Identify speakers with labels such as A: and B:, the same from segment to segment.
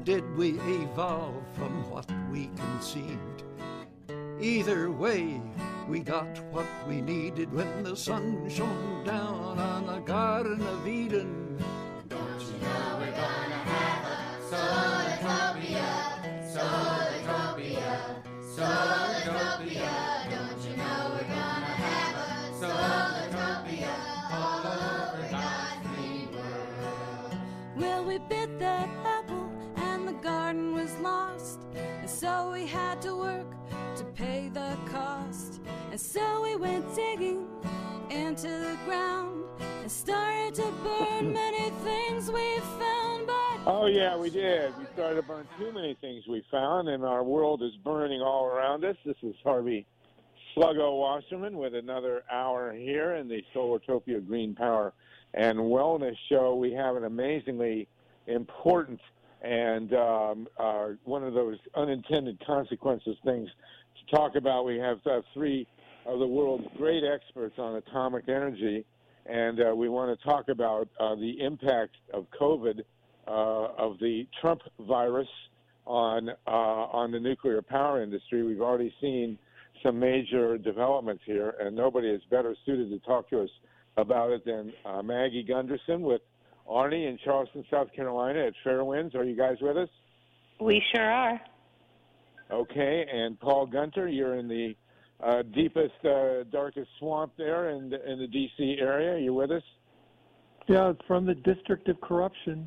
A: did we evolve from what we conceived? Either way, we got what we needed when the sun shone down on the Garden of Eden.
B: Don't you know we're gonna have a solartopia, solartopia, solartopia. Don't you know we're gonna have a solartopia all over God's green world?
C: Well, we bit that apple and the garden was lost, and so we had to work to pay the cost. And so we went digging into the ground and started to burn many things we found. But
D: oh yeah, we did. We started to burn too many things we found, and our world is burning all around us. This is Harvey Sluggo Wasserman with another hour here in the Solartopia Green Power and Wellness Show. We have an amazingly important and one of those unintended consequences things to talk about. We have three of the world's great experts on atomic energy, and we want to talk about the impact of COVID, of the Trump virus on the nuclear power industry. We've already seen some major developments here, and nobody is better suited to talk to us about it than Maggie Gunderson with Arnie in Charleston, South Carolina at Fairwinds. Are you guys with us?
E: We sure are.
D: Okay, and Paul Gunter, you're in the deepest, darkest swamp there in the D.C. area. You with us?
F: Yeah, it's from the District of Corruption.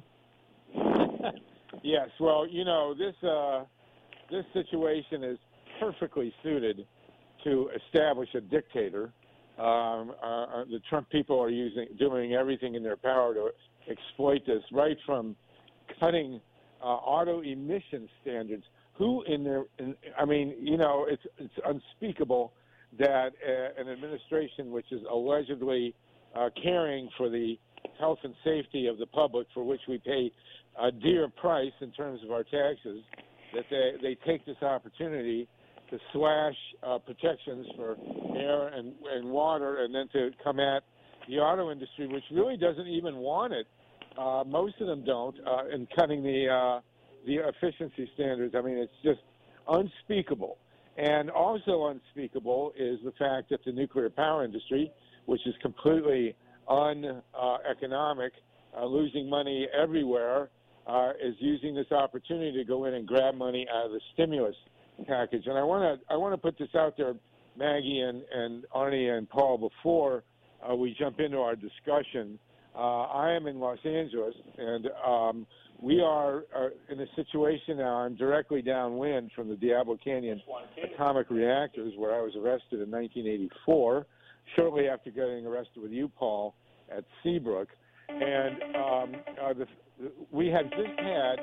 D: Yes, well, you know, this situation is perfectly suited to establish a dictator. The Trump people are doing everything in their power to exploit this, right from cutting auto emission standards. I mean, you know, it's unspeakable that an administration which is allegedly caring for the health and safety of the public, for which we pay a dear price in terms of our taxes, that they take this opportunity to slash protections for air and water, and then to come at the auto industry, which really doesn't even want it. Most of them don't, in cutting the efficiency standards. I mean, it's just unspeakable. And also unspeakable is the fact that the nuclear power industry, which is completely uneconomic, losing money everywhere, is using this opportunity to go in and grab money out of the stimulus package. And I want to put this out there, Maggie and Arnie and Paul, before we jump into our discussion. I am in Los Angeles, and we are in a situation now. I'm directly downwind from the Diablo Canyon atomic reactors, where I was arrested in 1984, shortly after getting arrested with you, Paul, at Seabrook. And we had just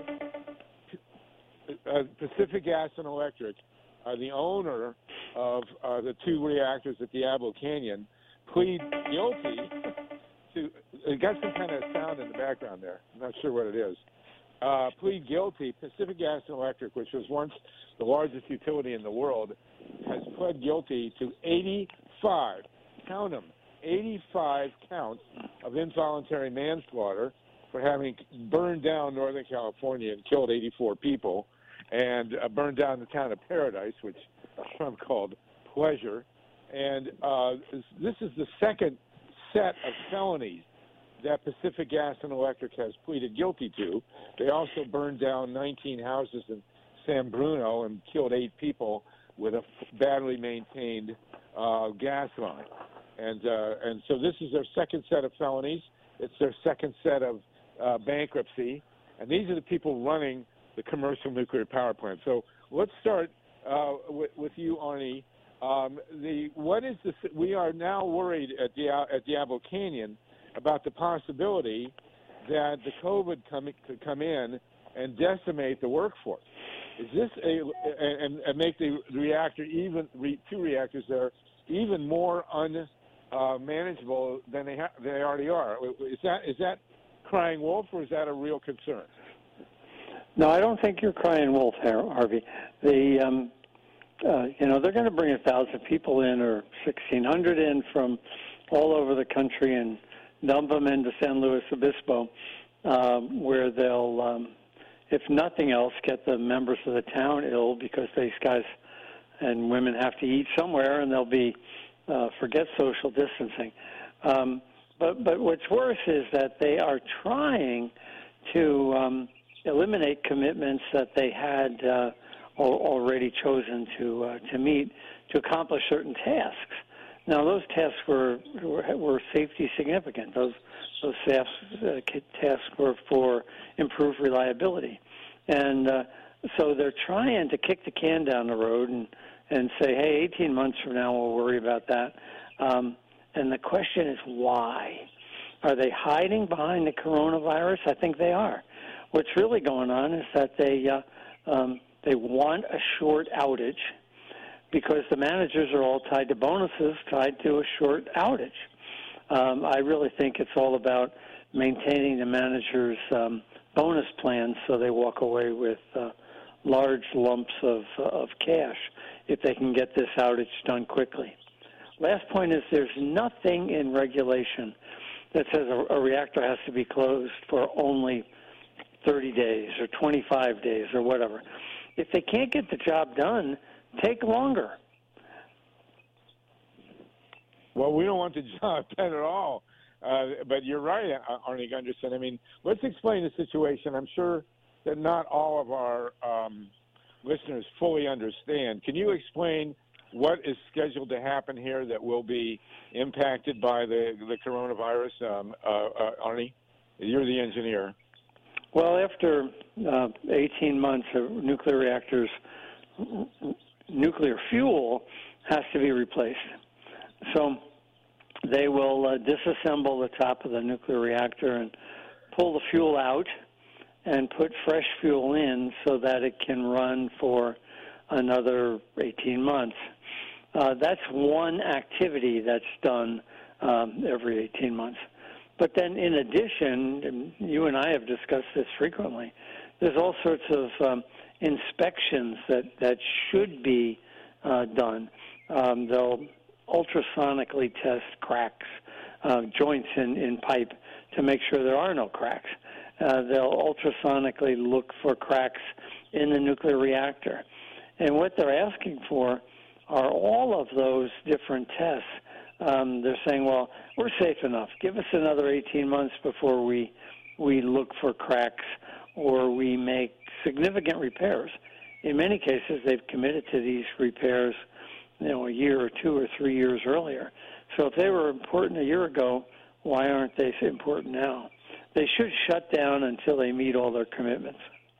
D: had Pacific Gas and Electric, the owner of the two reactors at Diablo Canyon, plead guilty to. It got some kind of sound in the background there. I'm not sure what it is. Plead guilty. Pacific Gas and Electric, which was once the largest utility in the world, has pled guilty to 85, count them, 85 counts of involuntary manslaughter for having burned down Northern California and killed 84 people, and burned down the town of Paradise, which Trump called Pleasure. And this is the second set of felonies that Pacific Gas and Electric has pleaded guilty to. They also burned down 19 houses in San Bruno and killed 8 people with a badly maintained gas line. And so this is their second set of felonies. It's their second set of bankruptcy. And these are the people running the commercial nuclear power plant. So let's start with you, Arnie. We are now worried at Diablo Canyon about the possibility that the COVID could come in and decimate the workforce. Is this and make the reactor two reactors there even more unmanageable than they already are? Is that crying wolf, or is that a real concern?
F: No, I don't think you're crying wolf, Harvey. They're going to bring 1,000 people in or 1,600 in from all over the country and dump them into San Luis Obispo, where they'll if nothing else, get the members of the town ill because these guys and women have to eat somewhere, and they'll be forget social distancing. But what's worse is that they are trying to eliminate commitments that they had already chosen to meet to accomplish certain tasks. Now, those tasks were safety significant. Those tasks were for improved reliability, and so they're trying to kick the can down the road and say, hey, 18 months from now we'll worry about that. And the question is why? Are they hiding behind the coronavirus? I think they are. What's really going on is that they want a short outage because the managers are all tied to bonuses, tied to a short outage. I really think it's all about maintaining the managers' bonus plans so they walk away with large lumps of cash if they can get this outage done quickly. Last point is there's nothing in regulation that says a reactor has to be closed for only 30 days or 25 days or whatever. If they can't get the job done, take longer.
D: Well, we don't want the job done at all. But you're right, Arnie Gunderson. I mean, let's explain the situation. I'm sure that not all of our listeners fully understand. Can you explain what is scheduled to happen here that will be impacted by the coronavirus, Arnie? You're the engineer.
F: Well, after 18 months of nuclear reactors, nuclear fuel has to be replaced. So they will disassemble the top of the nuclear reactor and pull the fuel out and put fresh fuel in so that it can run for another 18 months. That's one activity that's done every 18 months. But then in addition, and you and I have discussed this frequently, there's all sorts of inspections that should be done. They'll ultrasonically test cracks, joints in pipe to make sure there are no cracks. They'll ultrasonically look for cracks in the nuclear reactor. And what they're asking for are all of those different tests. They're saying, well, we're safe enough. Give us another 18 months before we look for cracks or we make significant repairs. In many cases, they've committed to these repairs, a year or 2 or 3 years earlier. So if they were important a year ago, why aren't they important now? They should shut down until they meet all their commitments.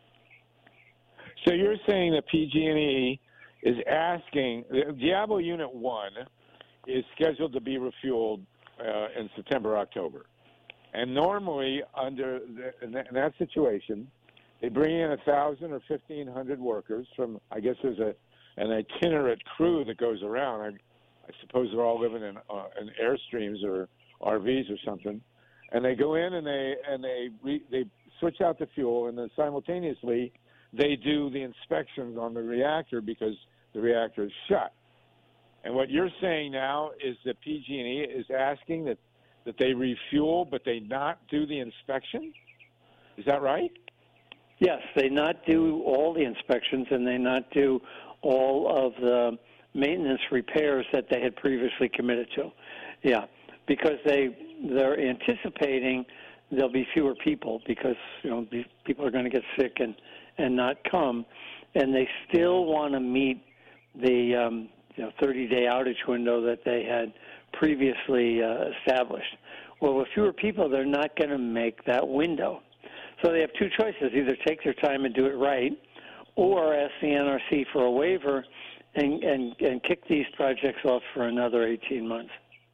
D: So you're saying that PG&E is asking, Diablo Unit 1 is scheduled to be refueled in September, October. And normally, in that situation, they bring in 1,000 or 1,500 workers from, I guess there's an itinerant crew that goes around. I suppose they're all living in Airstreams or RVs or something. And they go in and they switch out the fuel, and then simultaneously they do the inspections on the reactor because the reactor is shut. And what you're saying now is that PG&E is asking that they refuel, but they not do the inspection? Is that right?
F: Yes, they not do all the inspections and they not do all of the maintenance repairs that they had previously committed to. Yeah, because they're anticipating there'll be fewer people because people are going to get sick and not come, and they still want to meet the 30-day outage window that they had previously established. Well, with fewer people, they're not going to make that window. So they have two choices: either take their time and do it right, or ask the NRC for a waiver and kick these projects off for another 18 months.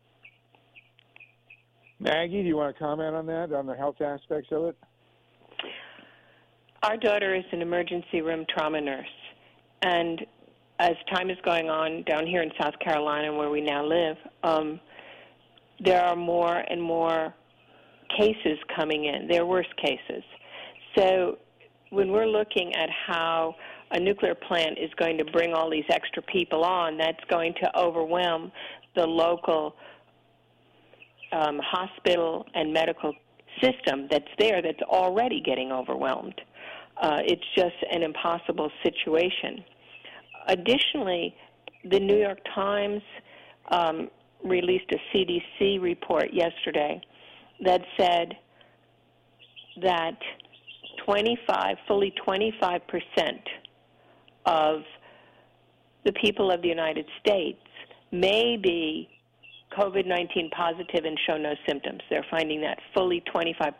D: Maggie, do you want to comment on that, on the health aspects of it?
E: Our daughter is an emergency room trauma nurse, and as time is going on down here in South Carolina where we now live, there are more and more cases coming in. They're worse cases. So when we're looking at how a nuclear plant is going to bring all these extra people on, that's going to overwhelm the local hospital and medical system that's there that's already getting overwhelmed. It's just an impossible situation. Additionally, the New York Times released a CDC report yesterday that said that fully 25% of the people of the United States may be COVID-19 positive and show no symptoms. They're finding that fully 25%.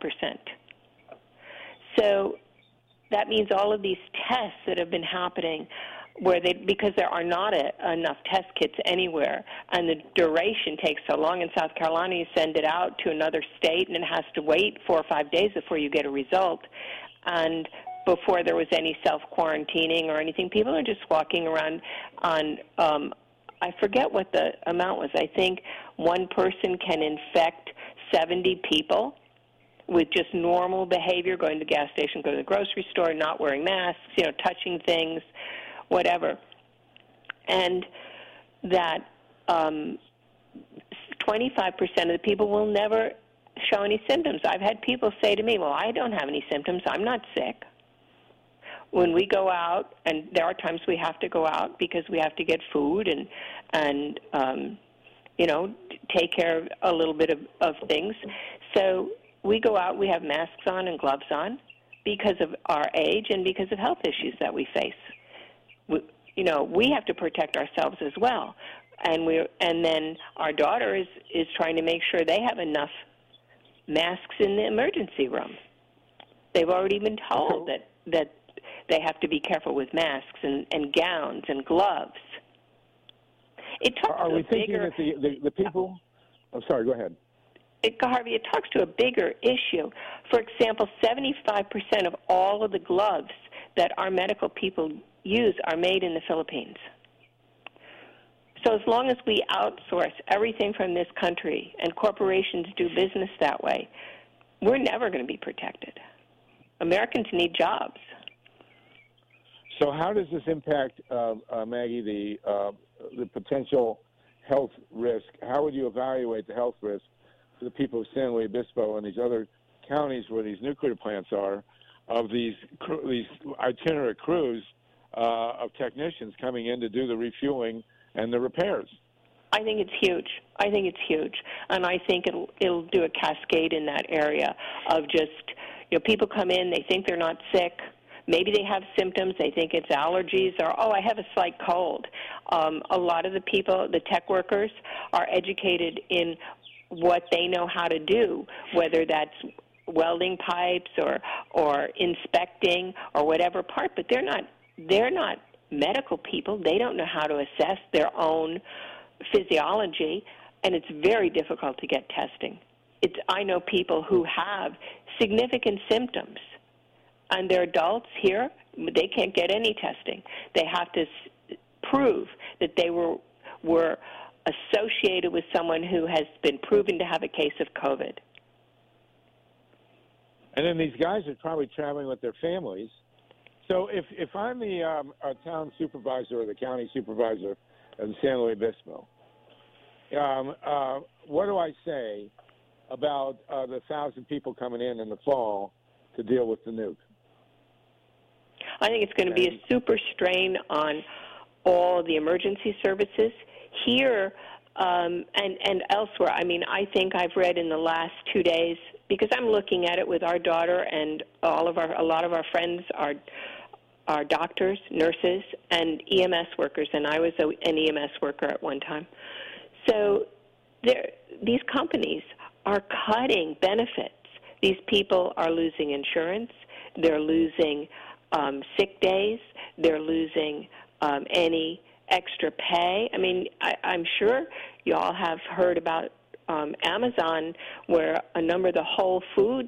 E: So that means all of these tests that have been happening because there are not enough test kits anywhere, and the duration takes so long. In South Carolina, you send it out to another state, and it has to wait 4 or 5 days before you get a result. And before there was any self-quarantining or anything, people are just walking around on, I forget what the amount was. I think one person can infect 70 people with just normal behavior, going to the gas station, going to the grocery store, not wearing masks, touching things, whatever. And that 25% of the people will never show any symptoms. I've had people say to me, well, I don't have any symptoms. I'm not sick. When we go out, and there are times we have to go out because we have to get food and take care of a little bit of things. So we go out, we have masks on and gloves on because of our age and because of health issues that we face. We have to protect ourselves as well. And then our daughter is trying to make sure they have enough masks in the emergency room. They've already been told that they have to be careful with masks and gowns and gloves.
D: Are we thinking that the people? I'm sorry. Go ahead.
E: Harvey, it talks to a bigger issue. For example, 75% of all of the gloves that our medical people use are made in the Philippines. So as long as we outsource everything from this country and corporations do business that way, we're never going to be protected. Americans need jobs.
D: So how does this impact, Maggie, the potential health risk? How would you evaluate the health risk for the people of San Luis Obispo and these other counties where these nuclear plants are, of these itinerant crews of technicians coming in to do the refueling and the repairs?
E: I think it's huge. And I think it'll do a cascade in that area of just, people come in, they think they're not sick. Maybe they have symptoms. They think it's allergies or, I have a slight cold. A lot of the people, the tech workers, are educated in what they know how to do, whether that's welding pipes or inspecting or whatever part. But they're not medical people. They don't know how to assess their own physiology, and it's very difficult to get testing. I know people who have significant symptoms, and they're adults here. They can't get any testing. They have to prove that they were associated with someone who has been proven to have a case of COVID.
D: And then these guys are probably traveling with their families. So if I'm the town supervisor or the county supervisor in San Luis Obispo, what do I say about the 1,000 people coming in the fall to deal with the nuke?
E: I think it's going to be a super strain on all the emergency services here and elsewhere. I mean, I think I've read in the last 2 days, because I'm looking at it with our daughter and a lot of our friends are doctors, nurses, and EMS workers, and I was an EMS worker at one time. So these companies are cutting benefits. These people are losing insurance. They're losing sick days. They're losing any extra pay. I mean, I'm sure you all have heard about Amazon, where a number of the Whole Foods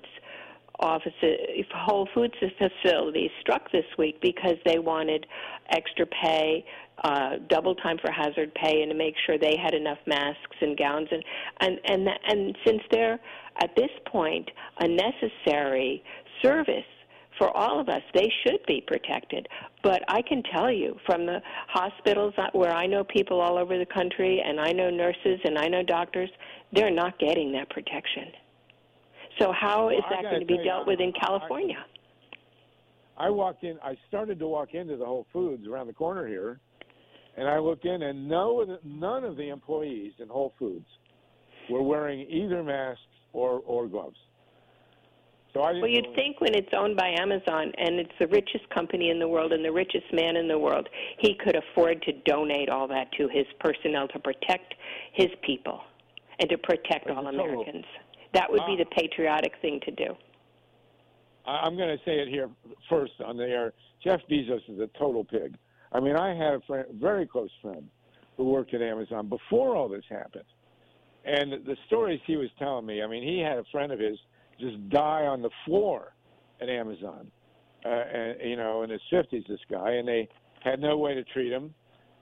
E: facilities struck this week because they wanted extra pay, double time for hazard pay, and to make sure they had enough masks and gowns. And since they're, at this point, a necessary service for all of us, they should be protected. But I can tell you from the hospitals where I know people all over the country, and I know nurses and I know doctors, they're not getting that protection. So how is that going to be dealt with in California?
D: I started to walk into the Whole Foods around the corner here, and I looked in, and none of the employees in Whole Foods were wearing either masks or gloves. So
E: Well, you'd think when it's owned by Amazon and it's the richest company in the world and the richest man in the world, he could afford to donate all that to his personnel to protect his people and to protect all Americans. That would be the patriotic thing to do.
D: I'm going to say it here first on the air. Jeff Bezos is a total pig. I mean, I had a very close friend who worked at Amazon before all this happened. And the stories he was telling me, I mean, he had a friend of his just die on the floor at Amazon, and in his 50s, this guy, and they had no way to treat him,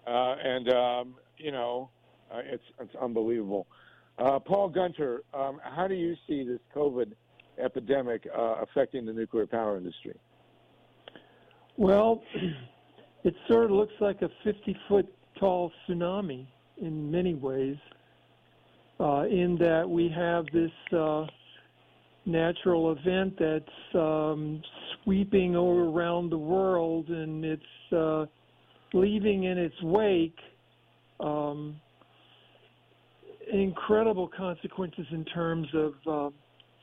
D: it's unbelievable. Paul Gunter, how do you see this COVID epidemic affecting the nuclear power industry?
G: Well, it sort of looks like a 50-foot tall tsunami in many ways, in that we have this natural event that's sweeping around the world, and it's leaving in its wake incredible consequences in terms of,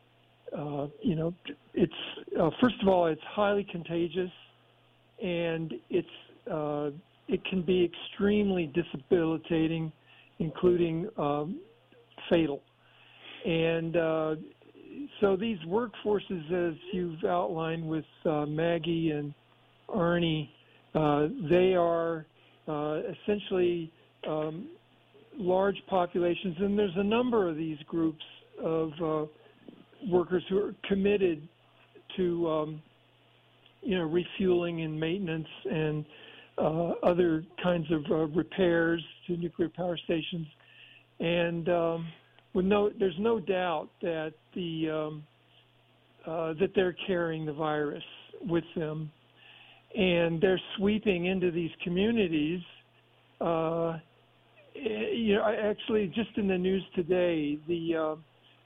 G: it's first of all, it's highly contagious, and it can be extremely debilitating, including fatal. And so these workforces, as you've outlined with Maggie and Arnie, they are essentially large populations, and there's a number of these groups of workers who are committed to, refueling and maintenance and other kinds of repairs to nuclear power stations. And there's no doubt that that they're carrying the virus with them, and they're sweeping into these communities. Actually, just in the news today, the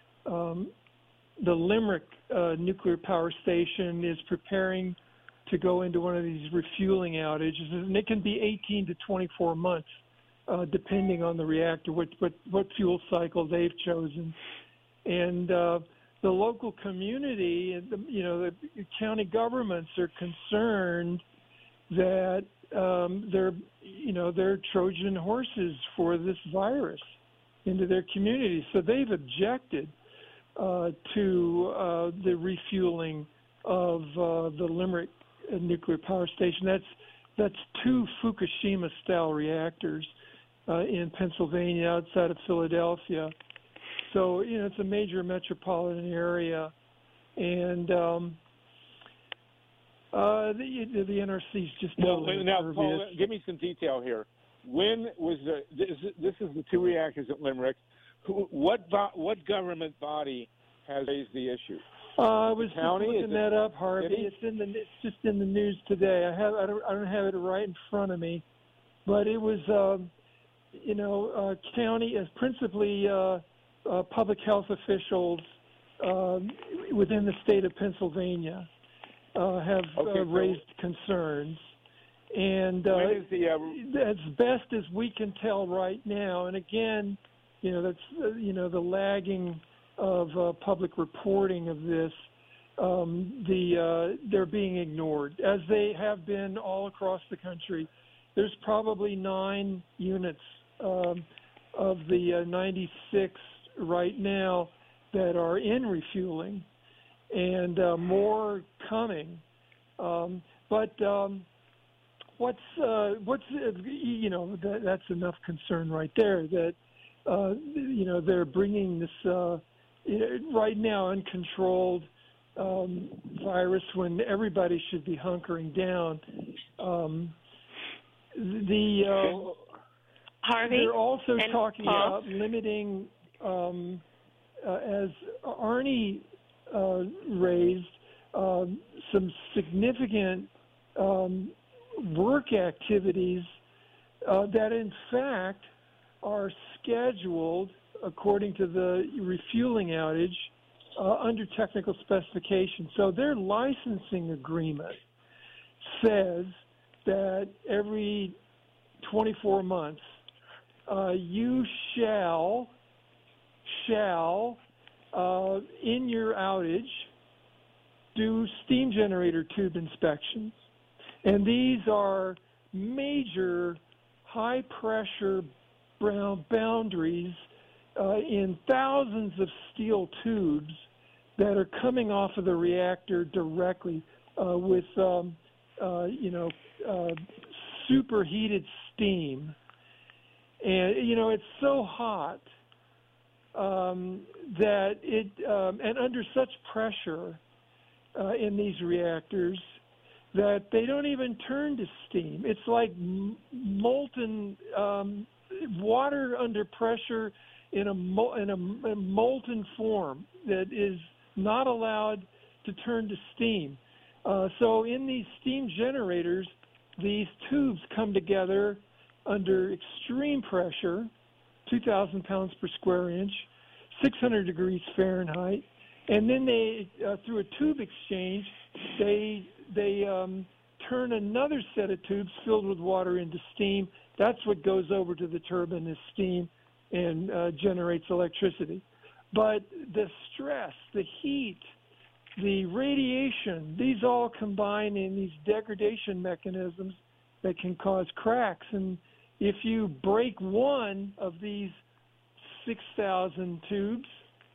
G: Limerick nuclear power station is preparing to go into one of these refueling outages, and it can be 18 to 24 months. Depending on the reactor, what fuel cycle they've chosen, and the local community, the county governments are concerned that they're Trojan horses for this virus into their communities. So they've objected to the refueling of the Limerick nuclear power station. That's 2 Fukushima-style reactors in Pennsylvania, outside of Philadelphia. So, it's a major metropolitan area. And the NRC's just totally
D: now,
G: impervious.
D: Paul, give me some detail here. When was this is the 2 reactors at Limerick. What government body has raised the issue?
G: I was looking that up, Harvey. It's just in the news today. I don't have it right in front of me, but it was county, as principally public health officials within the state of Pennsylvania have raised concerns. And as best as we can tell right now, and again, that's the lagging of public reporting of this, they're being ignored, as they have been all across the country. There's probably 9 units of the 96 right now that are in refueling, and more coming. But what's that's enough concern right there. That they're bringing this right now uncontrolled virus when everybody should be hunkering down.
E: Harvey,
G: they're also talking
E: Paul.
G: about limiting, as Arnie raised, some significant work activities that in fact are scheduled according to the refueling outage under technical specifications. So their licensing agreement says that every 24 months you shall in your outage do steam generator tube inspections. And these are major high pressure boundaries in thousands of steel tubes that are coming off of the reactor directly with superheated steam. And it's so hot that it and under such pressure in these reactors that they don't even turn to steam. It's like molten water under pressure in a molten form that is not allowed to turn to steam. So in these steam generators, these tubes come together under extreme pressure, 2,000 pounds per square inch, 600 degrees Fahrenheit, and then they, through a tube exchange, they turn another set of tubes filled with water into steam. That's what goes over to the turbine as steam and generates electricity. But the stress, the heat, the radiation, these all combine in these degradation mechanisms that can cause cracks. And if you break one of these 6,000 tubes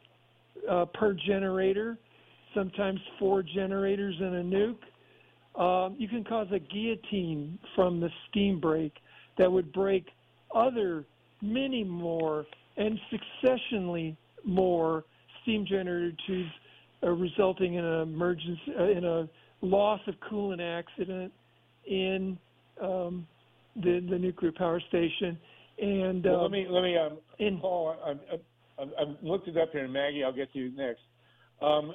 G: per generator, sometimes 4 generators in a nuke, you can cause a guillotine from the steam break that would break many more and successionally more steam generator tubes, resulting in an emergency, in a loss of coolant accident in the nuclear power station. And
D: let me Paul, I've looked it up here, and Maggie, I'll get to you next. I'm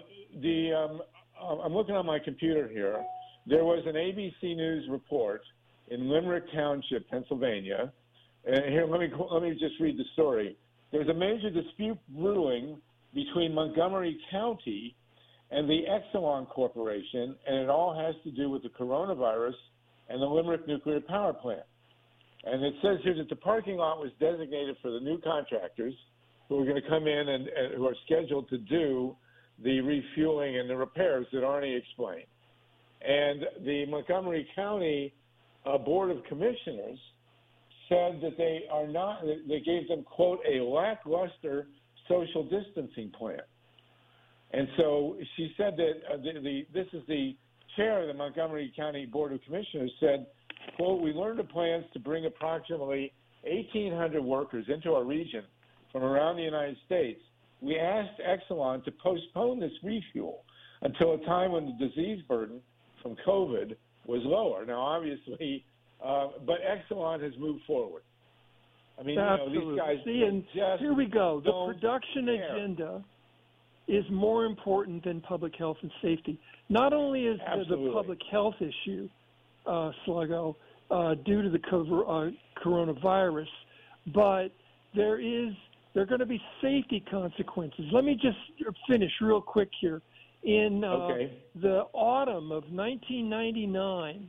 D: looking on my computer here. There was an ABC News report in Limerick Township, Pennsylvania. And here, let me just read the story. There's a major dispute brewing between Montgomery County and the Exelon Corporation, and it all has to do with the coronavirus and the Limerick nuclear power plant. And it says here that the parking lot was designated for the new contractors who are going to come in and who are scheduled to do the refueling and the repairs that Arnie explained. And the Montgomery County Board of Commissioners said that they gave them, quote, a lackluster social distancing plan. And so she said that this is the chair of the Montgomery County Board of Commissioners said, quote, we learned of plans to bring approximately 1,800 workers into our region from around the United States. We asked Exelon to postpone this refuel until a time when the disease burden from COVID was lower. Now, obviously, but Exelon has moved forward. I mean, these guys.
G: See, and here we go. The production agenda is more important than public health and safety. Not only is the public health issue, Sluggo, due to the coronavirus, but there are going to be safety consequences. Let me just finish real quick here. In the autumn of 1999,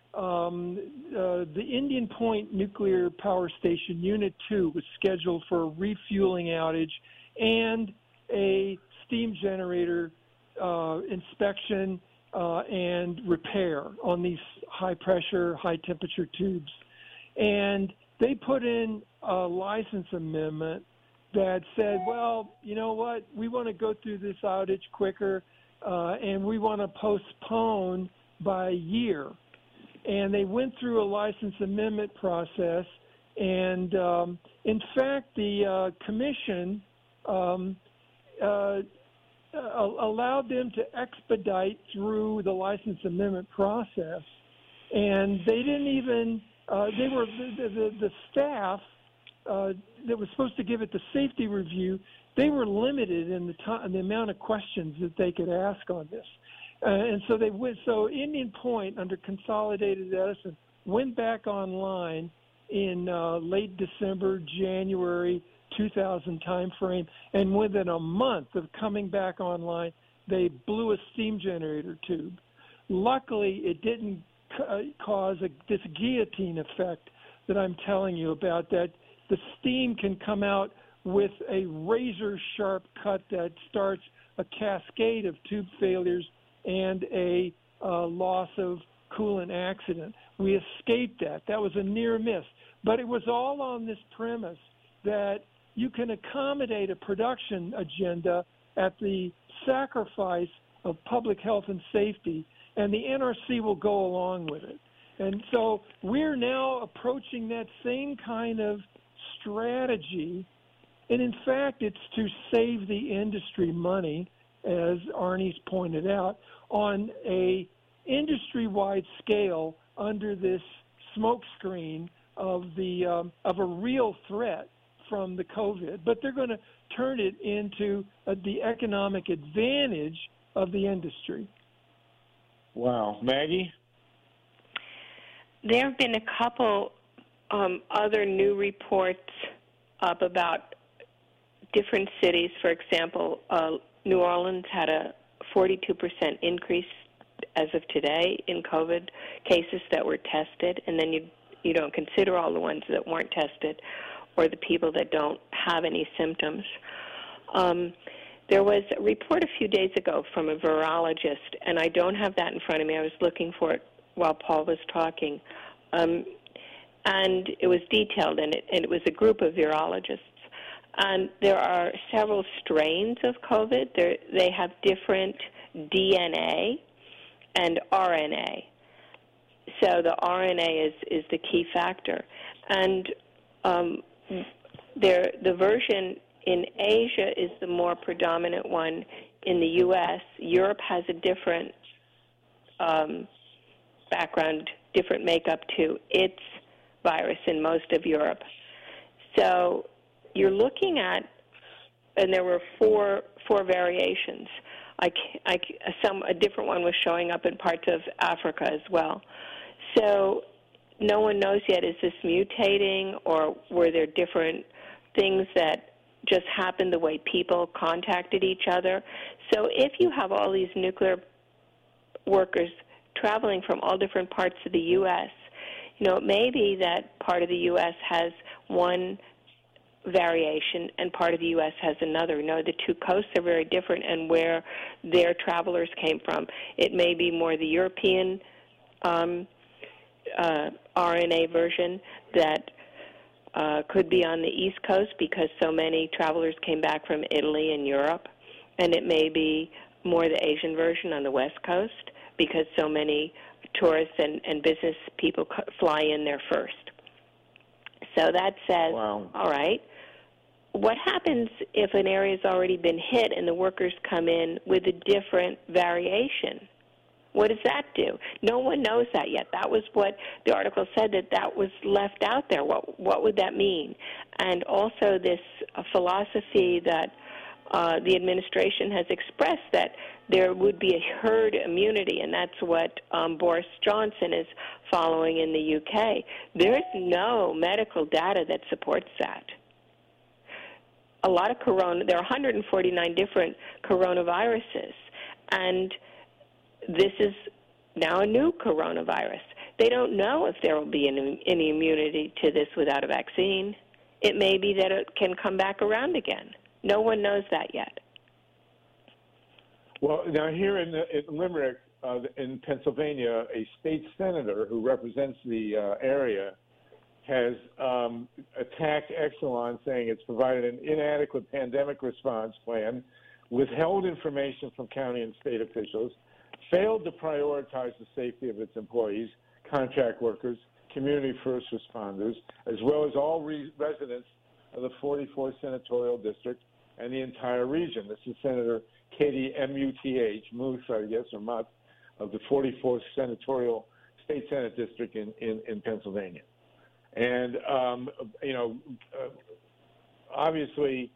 G: the Indian Point Nuclear Power Station Unit 2 was scheduled for a refueling outage and a steam generator inspection and repair on these high-pressure, high-temperature tubes. And they put in a license amendment that said, well, you know what, we want to go through this outage quicker, and we want to postpone by a year. And they went through a license amendment process, and in fact, the commission allowed them to expedite through the license amendment process, and they didn't even the staff that was supposed to give it the safety review, they were limited in the amount of questions that they could ask on this. And so they went. So Indian Point, under Consolidated Edison, went back online in late December, January 2000 timeframe, and within a month of coming back online, they blew a steam generator tube. Luckily, it didn't cause this guillotine effect that I'm telling you about, that the steam can come out with a razor-sharp cut that starts a cascade of tube failures and a loss of coolant accident. We escaped that. That was a near miss. But it was all on this premise that you can accommodate a production agenda at the sacrifice of public health and safety, and the NRC will go along with it. And so we're now approaching that same kind of strategy, and in fact, it's to save the industry money, as Arnie's pointed out, on a industry-wide scale under this smokescreen of a real threat from the COVID, but they're going to turn it into the economic advantage of the industry.
D: Wow. Maggie?
E: There have been a couple other new reports up about different cities. For example, New Orleans had a 42% increase as of today in COVID cases that were tested, and then you don't consider all the ones that weren't tested or the people that don't have any symptoms. There was a report a few days ago from a virologist, and I don't have that in front of me. I was looking for it while Paul was talking. And it was detailed, and it was a group of virologists. And there are several strains of COVID. They have different DNA and RNA. So the RNA is the key factor. And the version in Asia is the more predominant one in the U.S. Europe has a different background, different makeup to its virus in most of Europe. So you're looking at, and there were four variations. A different one was showing up in parts of Africa as well. So no one knows yet, is this mutating, or were there different things that just happened the way people contacted each other? So if you have all these nuclear workers traveling from all different parts of the U.S., it may be that part of the U.S. has one variation and part of the U.S. has another. The two coasts are very different, and where their travelers came from. It may be more the European RNA version that could be on the East Coast because so many travelers came back from Italy and Europe, and it may be more the Asian version on the West Coast because so many tourists and business people fly in there first. So that says,
D: wow.
E: All right, what happens if an area's already been hit and the workers come in with a different variation? What does that do? No one knows that yet. That was what the article said, that was left out there. What would that mean? And also this philosophy that the administration has expressed, that there would be a herd immunity, and that's what Boris Johnson is following in the UK. There's no medical data that supports that. A lot of there are 149 different coronaviruses, and this is now a new coronavirus. They don't know if there will be any immunity to this without a vaccine. It may be that it can come back around again. No one knows that yet.
D: Well, now here in Limerick, in Pennsylvania, a state senator who represents the area has attacked Exelon, saying it's provided an inadequate pandemic response plan, withheld information from county and state officials, failed to prioritize the safety of its employees, contract workers, community first responders, as well as all residents of the 44th Senatorial District and the entire region. This is Senator Katie Muth, I guess, or Muth, of the 44th Senatorial State Senate District in Pennsylvania. And, obviously,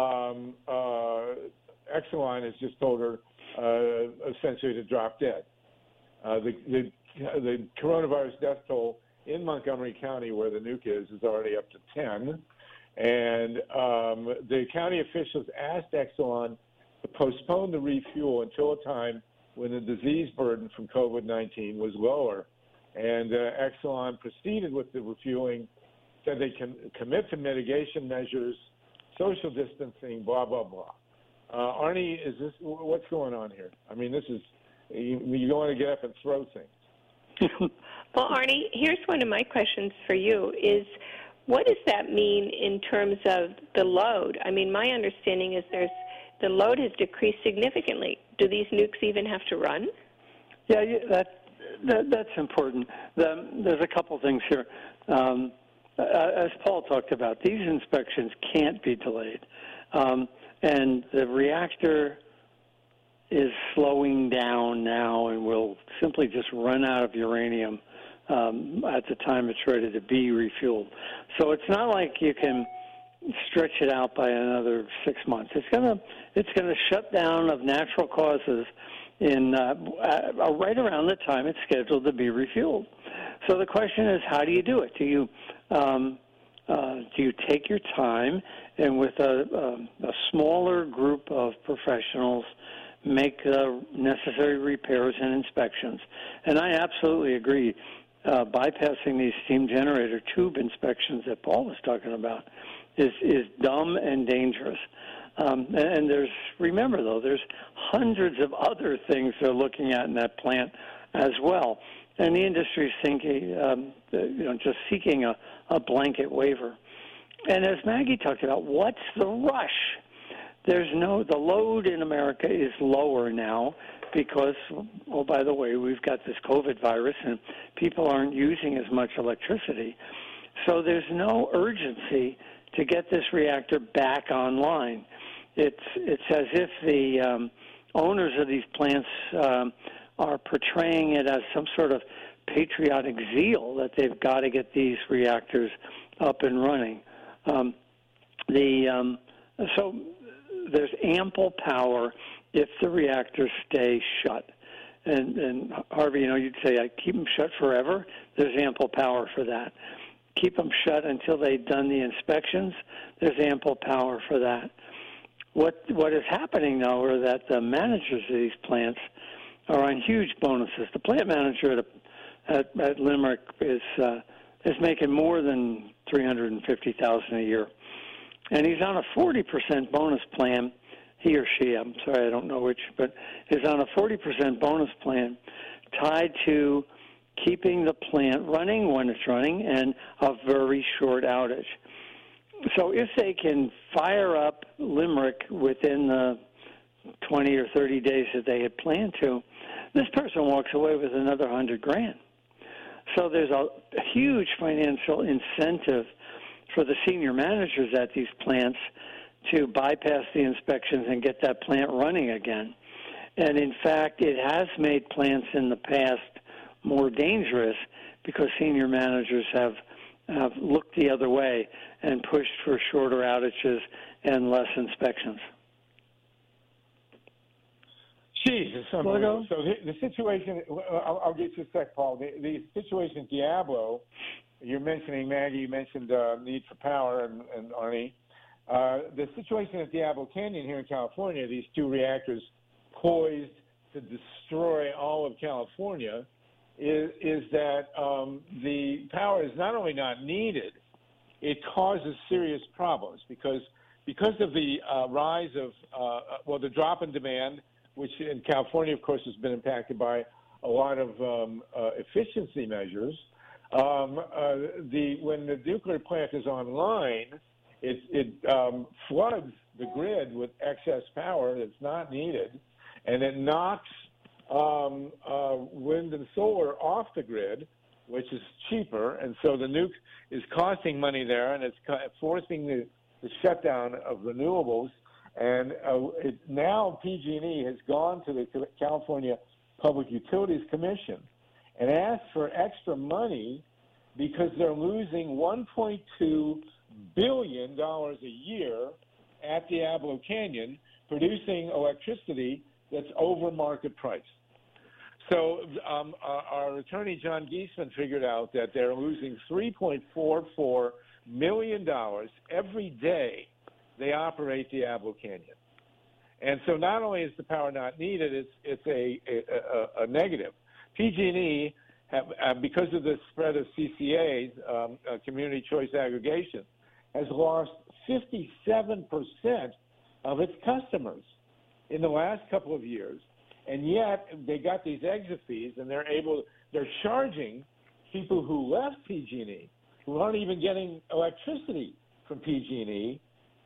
D: Exelon has just told her essentially to drop dead. The coronavirus death toll in Montgomery County, where the nuke is already up to 10. And the county officials asked Exelon to postpone the refuel until a time when the disease burden from COVID-19 was lower. And Exelon proceeded with the refueling, said they can commit to mitigation measures, social distancing, blah, blah, blah. Arnie, what's going on here? I mean, this is, you don't want to get up and throw things.
E: Well, Arnie, here's one of my questions for you is, what does that mean in terms of the load? I mean, my understanding is the load has decreased significantly. Do these nukes even have to run?
F: Yeah, that's important. There's a couple things here. As Paul talked about, these inspections can't be delayed. And the reactor is slowing down now and will simply just run out of uranium at the time it's ready to be refueled. So it's not like you can stretch it out by another 6 months. It's gonna shut down of natural causes in right around the time it's scheduled to be refueled. So the question is, how do you do it? Do you take your time and with a smaller group of professionals make the necessary repairs and inspections? And I absolutely agree. Bypassing these steam generator tube inspections that Paul was talking about is dumb and dangerous. And remember though, there's hundreds of other things they're looking at in that plant as well. And the industry is thinking, just seeking a blanket waiver. And as Maggie talked about, what's the rush? The load in America is lower now because, oh, by the way, we've got this COVID virus and people aren't using as much electricity. So there's no urgency to get this reactor back online. It's as if the owners of these plants are portraying it as some sort of patriotic zeal that they've got to get these reactors up and running. So there's ample power if the reactors stay shut. And Harvey, you'd say, I keep them shut forever. There's ample power for that. Keep them shut until they've done the inspections. There's ample power for that. What is happening, though, are that the managers of these plants are on huge bonuses. The plant manager at Limerick is making more than $350,000 a year, and he's on a 40% bonus plan. He or she, I'm sorry, I don't know which, but is on a 40% bonus plan tied to keeping the plant running when it's running and a very short outage. So if they can fire up Limerick within the 20 or 30 days that they had planned to, this person walks away with another $100,000. So there's a huge financial incentive for the senior managers at these plants to bypass the inspections and get that plant running again. And in fact, it has made plants in the past more dangerous because senior managers have looked the other way and pushed for shorter outages and less inspections.
D: Jesus. So the situation, I'll get you a sec, Paul. The situation at Diablo, you're mentioning, Maggie, you mentioned need for power, and Arnie. The situation at Diablo Canyon here in California, these two reactors poised to destroy all of California, is that the power is not only not needed, it causes serious problems because of the rise of, the drop in demand, which in California, of course, has been impacted by a lot of efficiency measures. When the nuclear plant is online, it floods the grid with excess power that's not needed, and it knocks wind and solar off the grid, which is cheaper, and so the nuke is costing money there, and it's forcing the shutdown of renewables. And now PG&E has gone to the California Public Utilities Commission and asked for extra money because they're losing $1.2 billion a year at Diablo Canyon producing electricity that's over market price. So our attorney, John Geisman, figured out that they're losing $3.44 million every day they operate Diablo Canyon. And so not only is the power not needed, it's a negative. PG&E because of the spread of CCAs, community choice aggregation, has lost 57% of its customers in the last couple of years, and yet they got these exit fees, and they're charging people who left PG&E, who aren't even getting electricity from PG&E,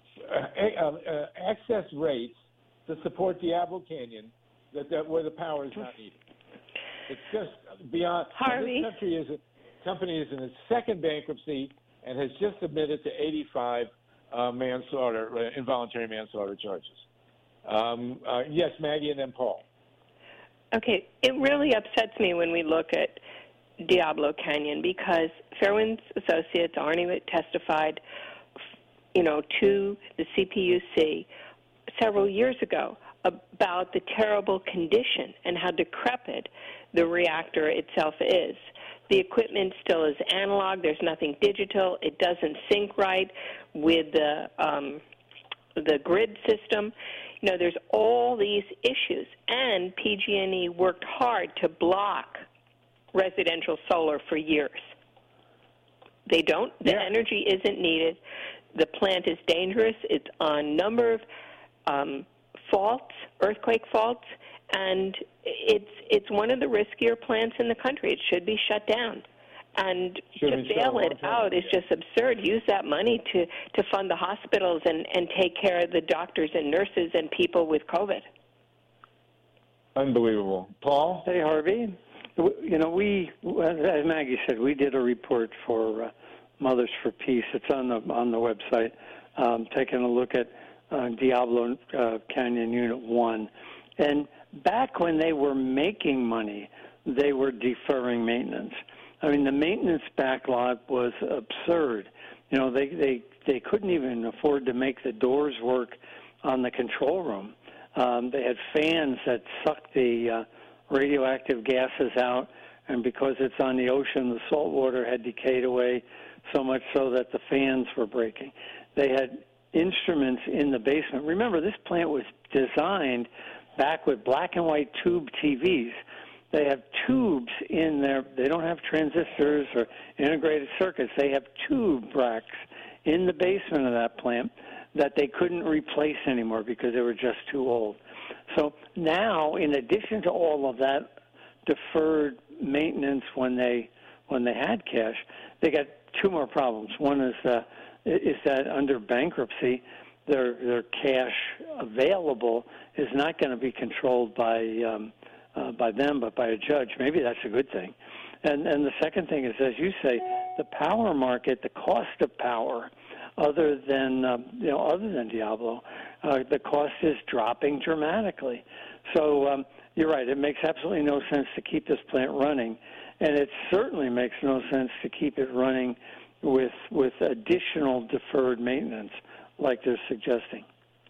D: excess rates to support Diablo Canyon where the power is not needed. It's just beyond.
E: Harvey.
D: This company is in its second bankruptcy and has just submitted to 85 involuntary manslaughter charges. Yes, Maggie, and then Paul.
E: Okay, it really upsets me when we look at Diablo Canyon because Fairwinds Associates, Arnie testified, to the CPUC several years ago about the terrible condition and how decrepit the reactor itself is. The equipment still is analog. There's nothing digital. It doesn't sync right with the grid system. There's all these issues, and PG&E worked hard to block residential solar for years. They don't. The energy isn't needed. The plant is dangerous. It's on a number of faults, earthquake faults, and it's one of the riskier plants in the country. It should be shut down. And to bail it out is just absurd. Use that money to fund the hospitals and take care of the doctors and nurses and people with COVID.
D: Unbelievable. Paul?
F: Hey, Harvey. We, as Maggie said, we did a report for Mothers for Peace. It's on the website, taking a look at Diablo Canyon Unit 1. And back when they were making money, they were deferring maintenance. I mean, the maintenance backlog was absurd. They couldn't even afford to make the doors work on the control room. They had fans that sucked the radioactive gases out, and because it's on the ocean, the salt water had decayed away so much so that the fans were breaking. They had instruments in the basement. Remember, this plant was designed back with black and white tube TVs. They have tubes in there. They don't have transistors or integrated circuits. They have tube racks in the basement of that plant that they couldn't replace anymore because they were just too old. So now, in addition to all of that deferred maintenance when they had cash, they got two more problems. One is that under bankruptcy, their cash available is not going to be controlled by them, but by a judge. Maybe that's a good thing. And the second thing is, as you say, the power market, the cost of power, other than Diablo, the cost is dropping dramatically. So you're right. It makes absolutely no sense to keep this plant running, and it certainly makes no sense to keep it running with additional deferred maintenance like they're suggesting.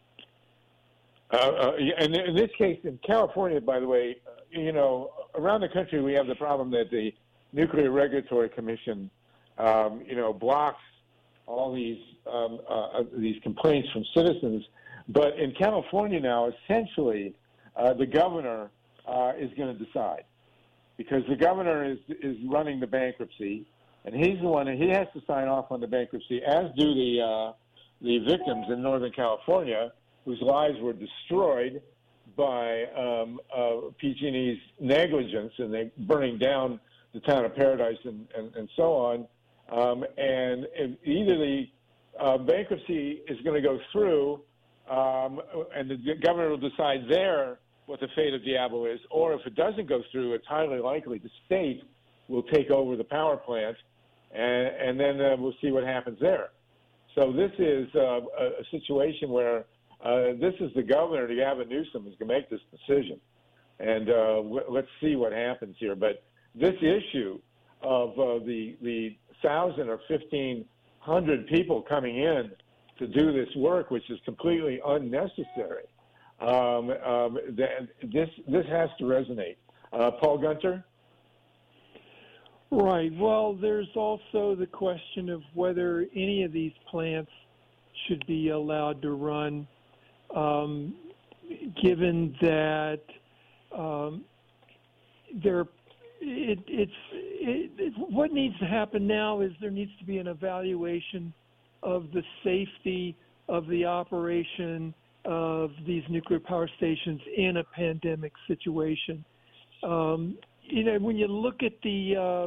D: And in this case, in California, by the way, around the country we have the problem that the Nuclear Regulatory Commission, blocks all these complaints from citizens. But in California now, essentially, the governor is going to decide, because the governor is running the bankruptcy, and he's the one, and he has to sign off on the bankruptcy, as do the victims in Northern California, whose lives were destroyed by PG&E's negligence, and they burning down the town of Paradise and so on. And either the bankruptcy is going to go through, and the governor will decide there what the fate of Diablo is, or if it doesn't go through, it's highly likely the state will take over the power plant, and then we'll see what happens there. So this is a situation where this is the governor, Gavin Newsom, is going to make this decision. And let's see what happens here. But this issue of the 1,000 or 1,500 people coming in to do this work, which is completely unnecessary, this has to resonate. Paul Gunter?
G: Right. Well, there's also the question of whether any of these plants should be allowed to run, given that what needs to happen now is there needs to be an evaluation of the safety of the operation of these nuclear power stations in a pandemic situation. When you look at the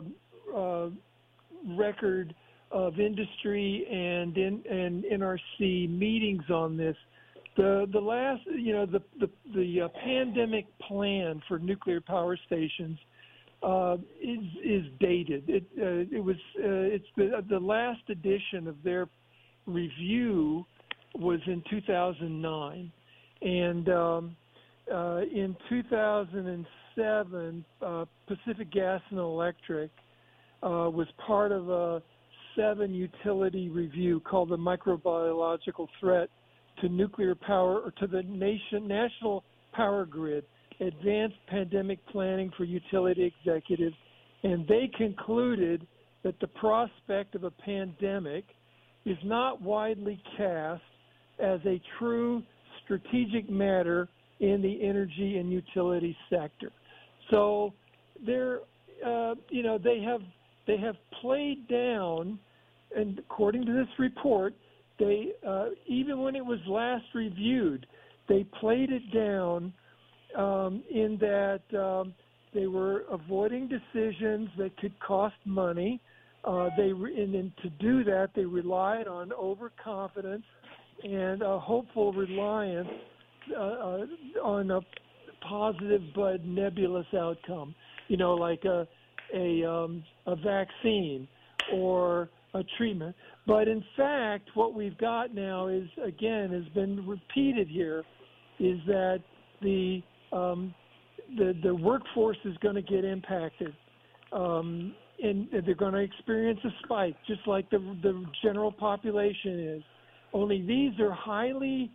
G: record of industry and NRC meetings on this, the last, the pandemic plan for nuclear power stations is dated. It's the last edition of their review was in 2009, and in 2007, Pacific Gas and Electric was part of a 7-utility review called the Microbiological Threat to Nuclear Power or to the National Power Grid, Advanced Pandemic Planning for Utility Executives, and they concluded that the prospect of a pandemic is not widely cast as a true strategic matter in the energy and utility sector. So they have played down, and according to this report, they even when it was last reviewed, they played it down in that they were avoiding decisions that could cost money. And to do that, they relied on overconfidence and a hopeful reliance on a positive but nebulous outcome, like a vaccine or a treatment. But in fact, what we've got now is, again, has been repeated here, is that the workforce is going to get impacted, and they're going to experience a spike, just like the general population is. Only these are highly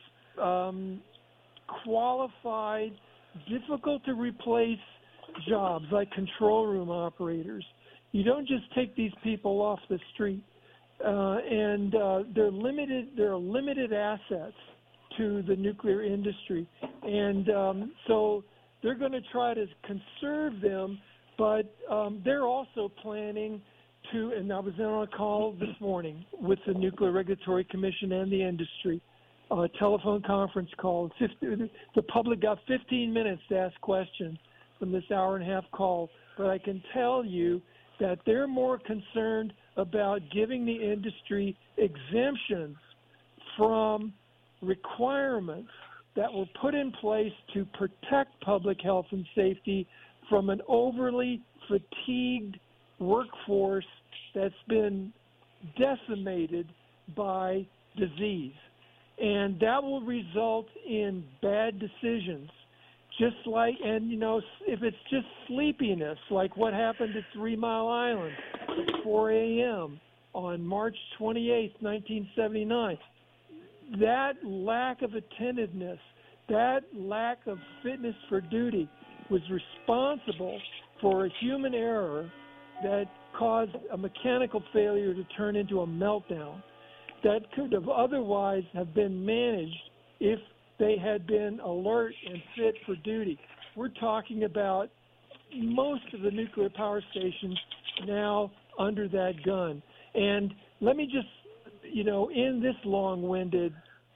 G: qualified, difficult to replace jobs like control room operators. You don't just take these people off the street, and they're limited. There are limited assets to the nuclear industry, and so they're going to try to conserve them. But they're also planning to, and I was on a call this morning with the Nuclear Regulatory Commission and the industry, a telephone conference call. The public got 15 minutes to ask questions from this hour-and-a-half call, but I can tell you that they're more concerned about giving the industry exemptions from requirements that were put in place to protect public health and safety from an overly fatigued workforce that's been decimated by disease. And that will result in bad decisions. Just like, and if it's just sleepiness, like what happened at 3 Mile Island at 4 a.m. on March 28, 1979, that lack of attentiveness, that lack of fitness for duty was responsible for a human error that caused a mechanical failure to turn into a meltdown that could have otherwise have been managed if they had been alert and fit for duty. We're talking about most of the nuclear power stations now under that gun. And let me just, end this long-winded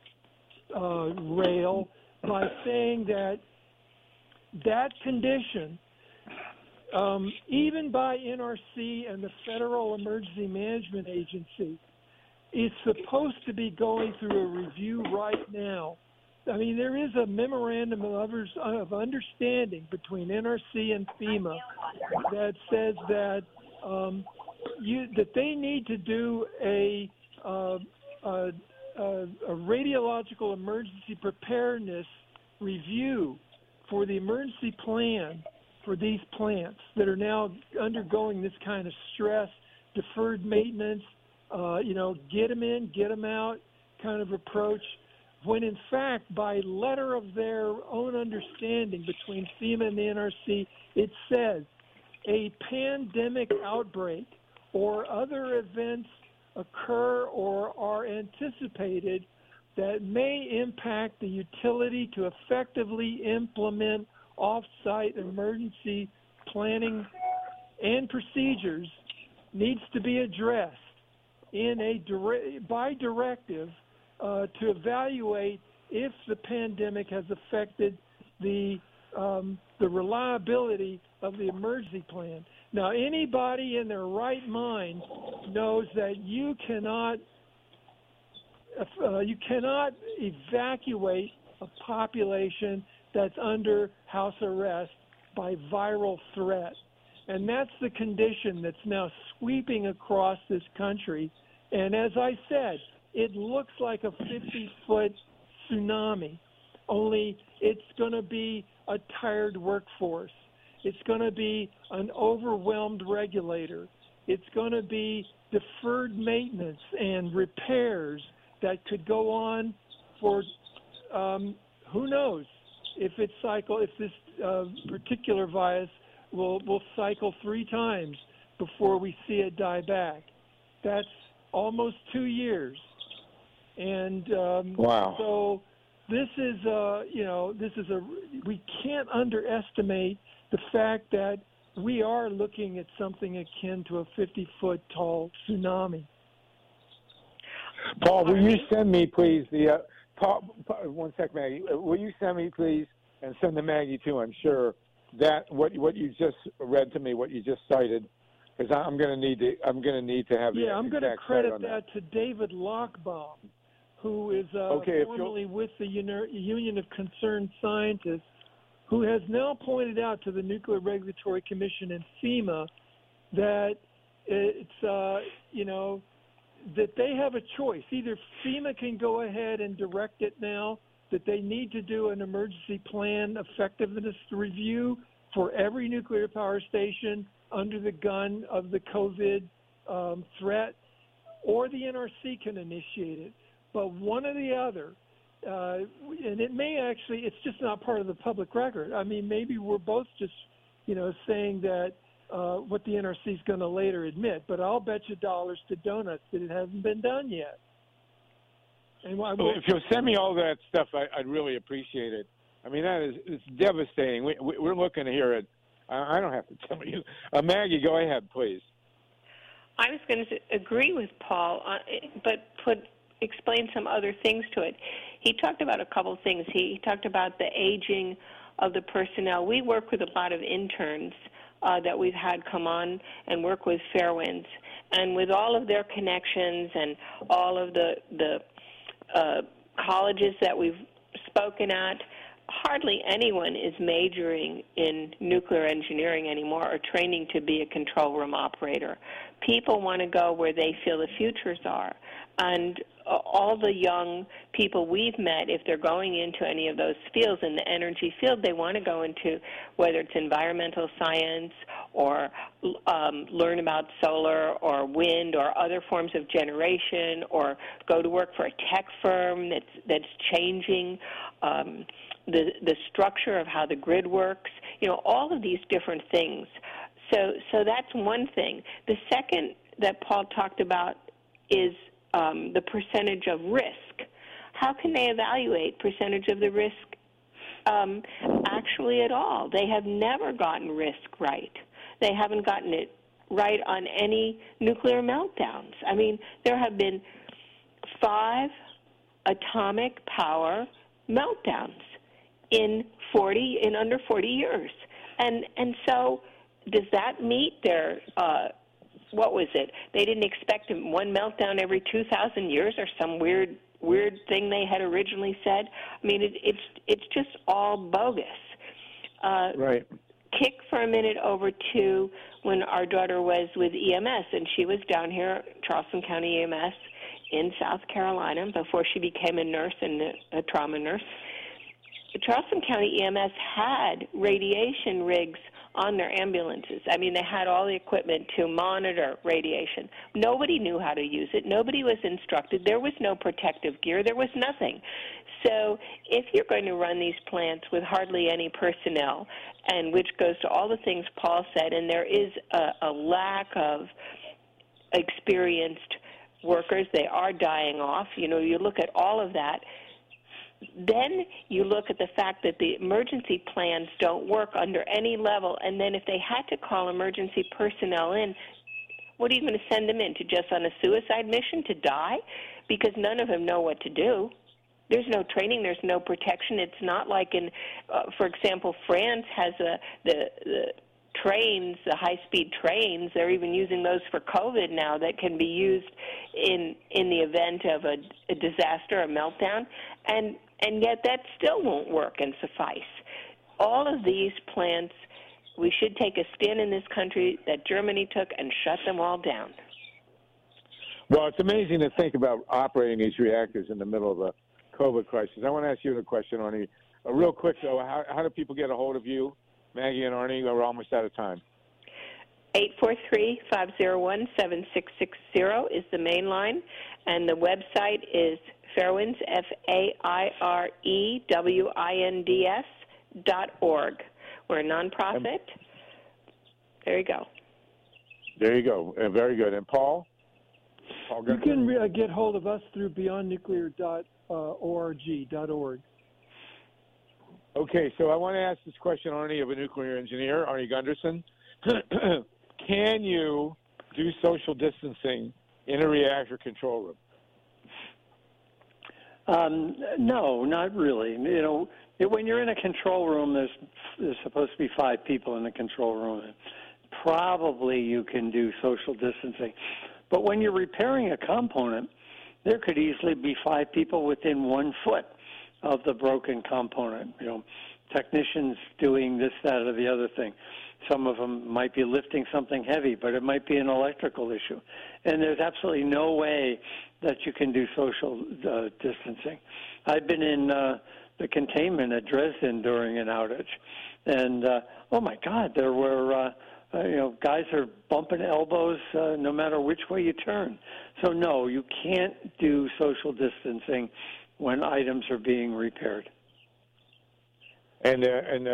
G: rail by saying that condition, even by NRC and the Federal Emergency Management Agency, is supposed to be going through a review right now. I mean, there is a memorandum of understanding between NRC and FEMA that says that that they need to do a radiological emergency preparedness review for the emergency plan for these plants that are now undergoing this kind of stress, deferred maintenance, get them in, get them out kind of approach, when in fact, by letter of their own understanding between FEMA and the NRC, it says a pandemic outbreak or other events occur or are anticipated that may impact the utility to effectively implement off-site emergency planning and procedures needs to be addressed in by directive to evaluate if the pandemic has affected the reliability of the emergency plan. Now, anybody in their right mind knows that you cannot evacuate a population that's under house arrest by viral threat. And that's the condition that's now sweeping across this country. And as I said, it looks like a 50-foot tsunami, only it's going to be a tired workforce. It's going to be an overwhelmed regulator. It's going to be deferred maintenance and repairs that could go on for who knows if this particular virus will cycle 3 times before we see it die back. That's almost 2 years. And
D: wow.
G: So this is we can't underestimate the fact that we are looking at something akin to a 50-foot tall tsunami.
D: Paul, will you send me, please, Paul, 1 sec, Maggie. Will you send me, please, and send to Maggie, too, I'm sure, that what you just read to me, what you just cited, because I'm going to need to have the
G: I'm going to credit that to David Lochbaum, who is formerly with the Union of Concerned Scientists, who has now pointed out to the Nuclear Regulatory Commission and FEMA that it's that they have a choice. Either FEMA can go ahead and direct it now, that they need to do an emergency plan effectiveness review for every nuclear power station under the gun of the COVID threat, or the NRC can initiate it. But one or the other, and it may actually, it's just not part of the public record. I mean, maybe we're both just, saying that what the NRC is going to later admit, but I'll bet you dollars to donuts that it hasn't been done yet. And
D: if you'll send me all that stuff, I'd really appreciate it. I mean, it's devastating. We're looking here at, I don't have to tell you. Maggie, go ahead, please.
E: I was going to agree with Paul, but explain some other things to it. He talked about a couple things. He talked about the aging of the personnel. We work with a lot of interns that we've had come on and work with Fairwinds. And with all of their connections and all of the colleges that we've spoken at, hardly anyone is majoring in nuclear engineering anymore or training to be a control room operator. People want to go where they feel the futures are. And all the young people we've met, if they're going into any of those fields in the energy field, they want to go into whether it's environmental science or learn about solar or wind or other forms of generation, or go to work for a tech firm that's changing the structure of how the grid works, all of these different things. So that's one thing. The second that Paul talked about is the percentage of risk. How can they evaluate percentage of the risk actually at all? They have never gotten risk right. They haven't gotten it right on any nuclear meltdowns. I mean, there have been 5 atomic power meltdowns in under 40 years. And so does that meet their what was it? They didn't expect one meltdown every 2,000 years or some weird thing they had originally said. I mean, it's just all bogus.
D: Right.
E: Kick for a minute over to when our daughter was with EMS, and she was down here, Charleston County EMS in South Carolina, before she became a nurse and a trauma nurse. Charleston County EMS had radiation rigs on their ambulances. I mean, they had all the equipment to monitor radiation. Nobody knew how to use it. Nobody was instructed. There was no protective gear. There was nothing. So if you're going to run these plants with hardly any personnel, and which goes to all the things Paul said, and there is a lack of experienced workers, they are dying off. You look at all of that. then you look at the fact that the emergency plans don't work under any level, and then if they had to call emergency personnel in, what are you going to send them in, to just on a suicide mission to die? Because none of them know what to do. There's no training. There's no protection. It's not like in, for example, France has the trains, the high-speed trains. They're even using those for COVID now that can be used in the event of a disaster, a meltdown, and yet that still won't work and suffice. All of these plants, we should take a stand in this country that Germany took and shut them all down.
D: Well, it's amazing to think about operating these reactors in the middle of a COVID crisis. I want to ask you a question, Arnie. Real quick, though, how do people get a hold of you, Maggie and Arnie? We're almost out of time.
E: 843-501-7660 is the main line, and the website is Fairewinds, FAIREWINDS.org. We're a nonprofit. There you go.
D: There you go. Very good. And Paul?
G: You can get hold of us through beyondnuclear.org.
D: Okay, so I want to ask this question, Arnie, of a nuclear engineer, Arnie Gunderson. Can you do social distancing in a reactor control room?
F: No, not really. You know, when you're in a control room, there's supposed to be 5 people in the control room. Probably you can do social distancing. But when you're repairing a component, there could easily be 5 people within 1 foot of the broken component. You know, technicians doing this, that, or the other thing. Some of them might be lifting something heavy, but it might be an electrical issue. And there's absolutely no way that you can do social distancing. I've been in the containment at Dresden during an outage, and oh my God, there were guys are bumping elbows no matter which way you turn. So no, you can't do social distancing when items are being repaired.
D: And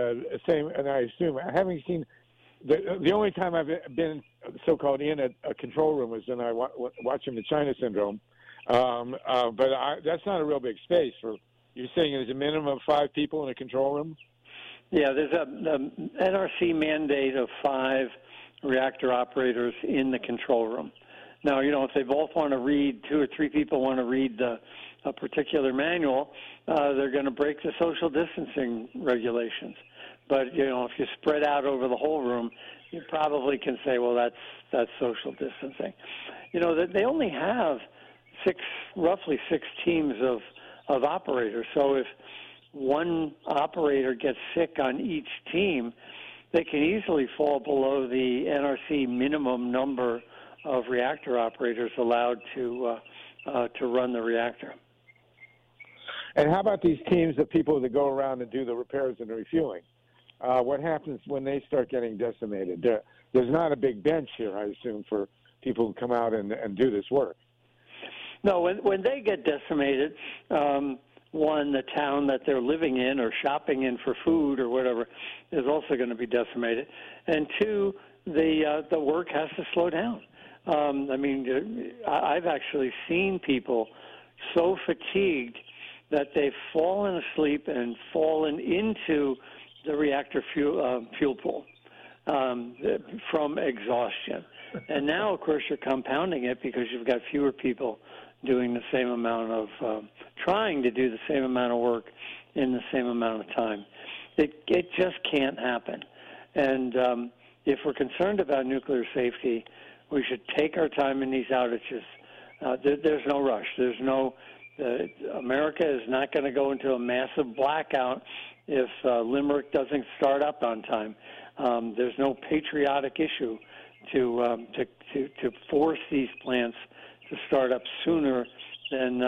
D: I assume, having seen the only time I've been so-called in a control room was when I watching the China Syndrome. But that's not a real big space. You're saying there's a minimum of 5 people in a control room?
F: Yeah, there's a NRC mandate of 5 reactor operators in the control room. Now, you know, if they both want to read, 2 or 3 people want to read a particular manual, they're going to break the social distancing regulations. But, you know, if you spread out over the whole room, you probably can say, well, that's social distancing. You know, they only have roughly 6 teams of operators. So if one operator gets sick on each team, they can easily fall below the NRC minimum number of reactor operators allowed to run the reactor.
D: And how about these teams of people that go around and do the repairs and the refueling? What happens when they start getting decimated? There's not a big bench here, I assume, for people who come out and do this work.
F: No, when they get decimated, one, the town that they're living in or shopping in for food or whatever is also going to be decimated. And 2, the work has to slow down. I mean, I've actually seen people so fatigued that they've fallen asleep and fallen into the reactor fuel pool from exhaustion. And now, of course, you're compounding it because you've got fewer people doing the same amount of, trying to do the same amount of work in the same amount of time. It just can't happen. And if we're concerned about nuclear safety, we should take our time in these outages. There's no rush. America is not going to go into a massive blackout if Limerick doesn't start up on time. There's no patriotic issue to force these plants to start up sooner than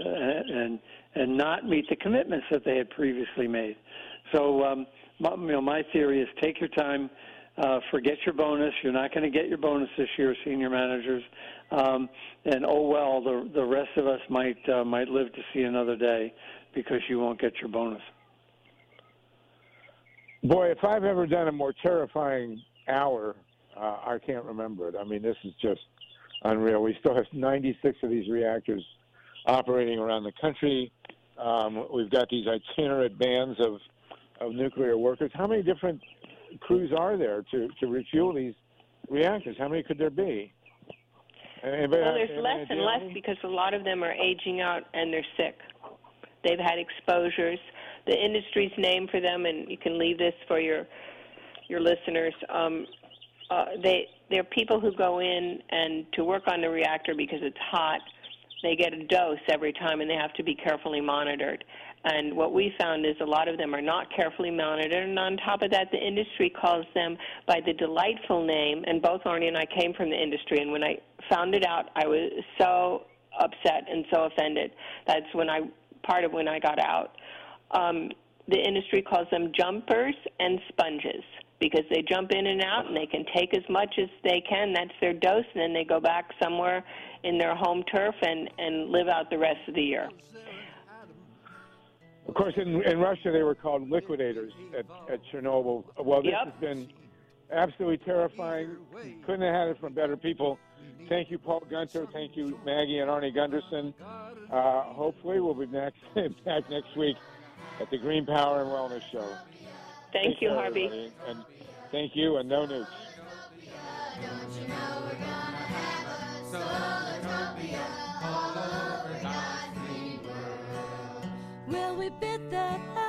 F: and not meet the commitments that they had previously made. So my theory is take your time, forget your bonus. You're not going to get your bonus this year, senior managers, and oh well, the rest of us might live to see another day because you won't get your bonus.
D: Boy, if I've ever done a more terrifying hour, I can't remember it. I mean, this is just unreal. We still have 96 of these reactors operating around the country. We've got these itinerant bands of nuclear workers. How many different crews are there to refuel these reactors? How many could there be?
E: Well, there's less and less because a lot of them are aging out and they're sick. They've had exposures. The industry's name for them, and you can leave this for your listeners, they're people who go in and to work on the reactor because it's hot. They get a dose every time, and they have to be carefully monitored. And what we found is a lot of them are not carefully monitored. And on top of that, the industry calls them by the delightful name. And both Arnie and I came from the industry. And when I found it out, I was so upset and so offended. That's part of when I got out. The industry calls them jumpers and sponges because they jump in and out and they can take as much as they can. That's their dose. And then they go back somewhere in their home turf and live out the rest of the year.
D: Of course, in Russia, they were called liquidators at Chernobyl. Well, this has been absolutely terrifying. Couldn't have had it from better people. Thank you, Paul Gunter. Thank you, Maggie and Arnie Gunderson. Hopefully, we'll be back next week at the Green Power and Wellness Show.
E: Thank you, Harvey.
D: Everybody. And thank you, and no nukes.
B: Don't you know we're gonna have a solar-topia all over God's green world?
C: Will we bid that